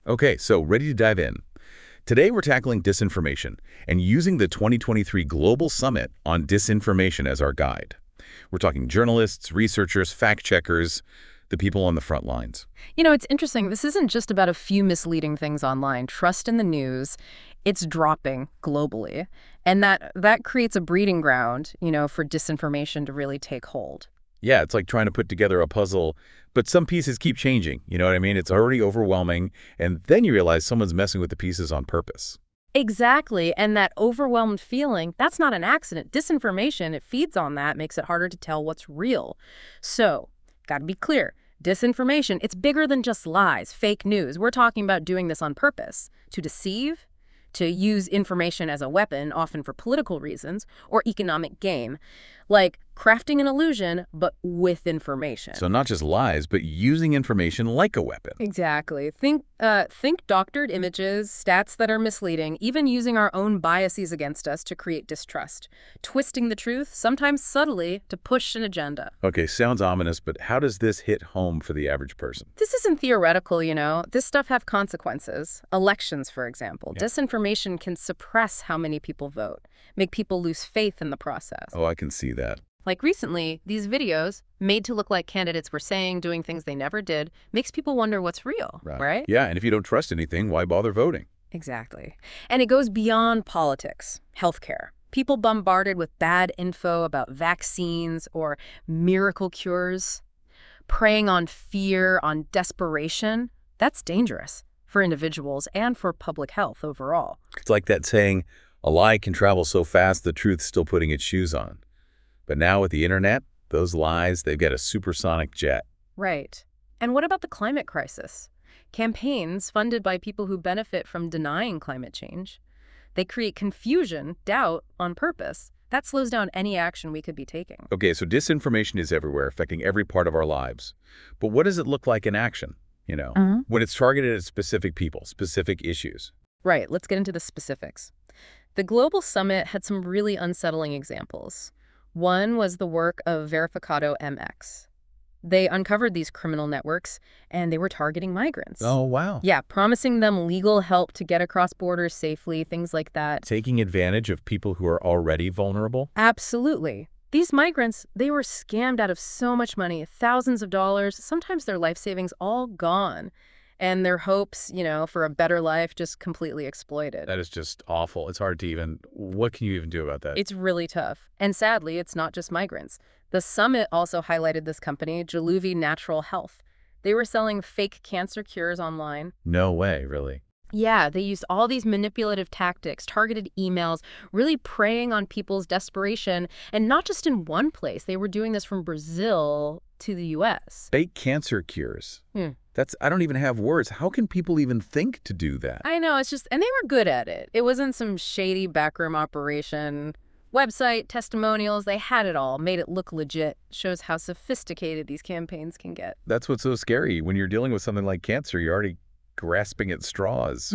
Okay, so ready to dive in. Today we're tackling disinformation and using the 2023 Global Summit on Disinformation as our guide. We're talking journalists, researchers, fact-checkers, the people on the front lines. It's interesting. This isn't just about a few misleading things online. Trust in the news, it's dropping globally. And that creates a breeding ground, for disinformation to really take hold. Yeah, it's like trying to put together a puzzle, but some pieces keep changing. You know what I mean? It's already overwhelming, and then you realize someone's messing with the pieces on purpose. Exactly. And that overwhelmed feeling, that's not an accident. Disinformation, it feeds on that, makes it harder to tell what's real. So, got to be clear. Disinformation, it's bigger than just lies, fake news. We're talking about doing this on purpose to deceive, to use information as a weapon, often for political reasons, or economic gain, like crafting an illusion, but with information. So not just lies, but using information like a weapon. Exactly. Think doctored images, stats that are misleading, even using our own biases against us to create distrust, twisting the truth, sometimes subtly, to push an agenda. Okay, sounds ominous, but how does this hit home for the average person? This isn't theoretical. This stuff have consequences. Elections, for example. Yeah. Disinformation can suppress how many people vote, make people lose faith in the process. Oh, I can see that. Like recently, these videos, made to look like candidates were saying, doing things they never did, makes people wonder what's real, right? Yeah, and if you don't trust anything, why bother voting? Exactly. And it goes beyond politics, healthcare. People bombarded with bad info about vaccines or miracle cures, preying on fear, on desperation. That's dangerous for individuals and for public health overall. It's like that saying, a lie can travel so fast the truth's still putting its shoes on. But now with the internet, those lies, they've got a supersonic jet. Right. And what about the climate crisis? Campaigns funded by people who benefit from denying climate change. They create confusion, doubt on purpose. That slows down any action we could be taking. Okay, so disinformation is everywhere, affecting every part of our lives. But what does it look like in action, when it's targeted at specific people, specific issues? Right. Let's get into the specifics. The Global Summit had some really unsettling examples. One was the work of Verificado MX. They uncovered these criminal networks, and they were targeting migrants. Oh, wow. Yeah, promising them legal help to get across borders safely, things like that. Taking advantage of people who are already vulnerable? Absolutely. These migrants, they were scammed out of so much money, thousands of dollars, sometimes their life savings all gone. And their hopes, for a better life just completely exploited. That is just awful. It's hard to what can you even do about that? It's really tough. And sadly, it's not just migrants. The summit also highlighted this company, Jaluvi Natural Health. They were selling fake cancer cures online. No way, really. Yeah, they used all these manipulative tactics, targeted emails, really preying on people's desperation. And not just in one place. They were doing this from Brazil to the U.S. Fake cancer cures. I don't even have words. How can people even think to do that? I know, and they were good at it. It wasn't some shady backroom operation. Website, testimonials, they had it all, made it look legit. Shows how sophisticated these campaigns can get. That's what's so scary. When you're dealing with something like cancer, you're already grasping at straws,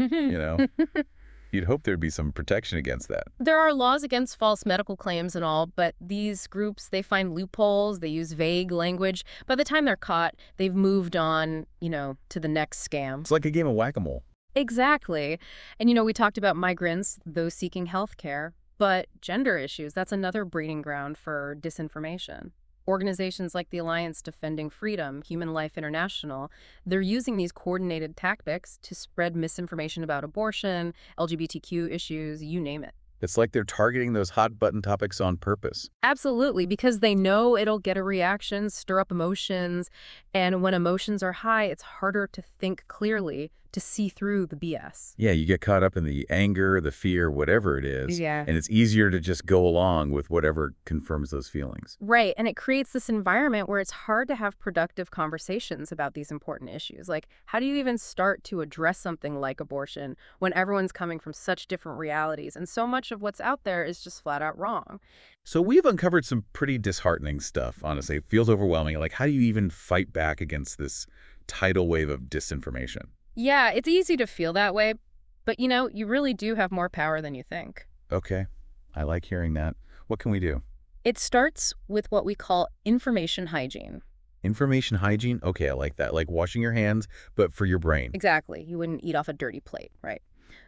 You'd hope there'd be some protection against that. There are laws against false medical claims and all, but these groups, they find loopholes, they use vague language. By the time they're caught, they've moved on, to the next scam. It's like a game of whack-a-mole. Exactly. And, we talked about migrants, those seeking health care, but gender issues, that's another breeding ground for disinformation. Organizations like the Alliance Defending Freedom, Human Life International, they're using these coordinated tactics to spread misinformation about abortion, LGBTQ issues, you name it. It's like they're targeting those hot-button topics on purpose. Absolutely, because they know it'll get a reaction, stir up emotions, and when emotions are high, it's harder to think clearly, to see through the BS. Yeah, you get caught up in the anger, the fear, whatever it is, Yeah. and it's easier to just go along with whatever confirms those feelings. Right, and it creates this environment where it's hard to have productive conversations about these important issues. Like, how do you even start to address something like abortion when everyone's coming from such different realities, and so much of what's out there is just flat out wrong? So we've uncovered some pretty disheartening stuff, honestly. It feels overwhelming. Like, how do you even fight back against this tidal wave of disinformation? Yeah, it's easy to feel that way, but you really do have more power than you think. Okay, I like hearing that. What can we do? It starts with what we call information hygiene. Information hygiene? Okay, I like that. Like washing your hands, but for your brain. Exactly. You wouldn't eat off a dirty plate, right?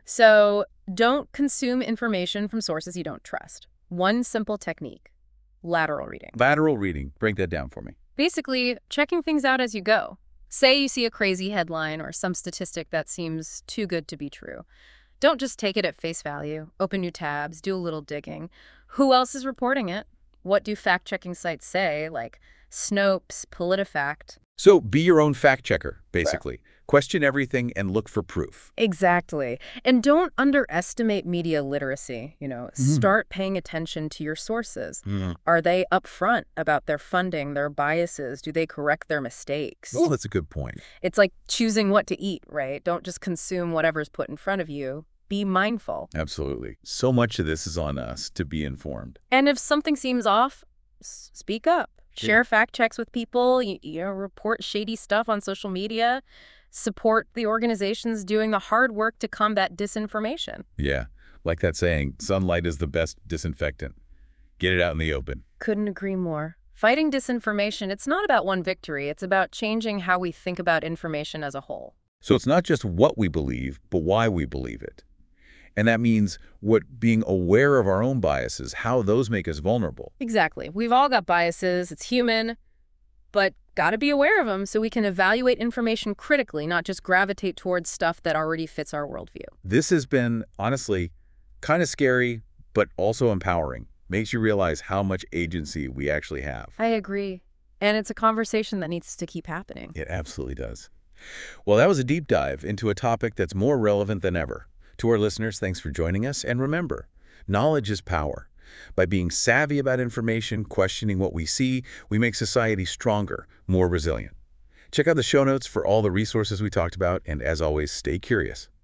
So don't consume information from sources you don't trust. One simple technique: lateral reading. Lateral reading. Break that down for me. Basically, checking things out as you go. Say you see a crazy headline or some statistic that seems too good to be true. Don't just take it at face value. Open new tabs, do a little digging. Who else is reporting it? What do fact-checking sites say, like Snopes, PolitiFact? So be your own fact checker, basically. Question everything and look for proof. Exactly. And don't underestimate media literacy. Start paying attention to your sources. Are they upfront about their funding, their biases? Do they correct their mistakes? Oh, that's a good point. It's like choosing what to eat, right? Don't just consume whatever's put in front of you. Be mindful. Absolutely. So much of this is on us to be informed. And if something seems off, speak up. Share fact checks with people, report shady stuff on social media, support the organizations doing the hard work to combat disinformation. Yeah, like that saying, sunlight is the best disinfectant. Get it out in the open. Couldn't agree more. Fighting disinformation, it's not about one victory. It's about changing how we think about information as a whole. So it's not just what we believe, but why we believe it. And that means being aware of our own biases, how those make us vulnerable. Exactly. We've all got biases. It's human. But got to be aware of them so we can evaluate information critically, not just gravitate towards stuff that already fits our worldview. This has been, honestly, kind of scary, but also empowering. Makes you realize how much agency we actually have. I agree. And it's a conversation that needs to keep happening. It absolutely does. Well, that was a deep dive into a topic that's more relevant than ever. To our listeners, thanks for joining us. And remember, knowledge is power. By being savvy about information, questioning what we see, we make society stronger, more resilient. Check out the show notes for all the resources we talked about, and as always, stay curious.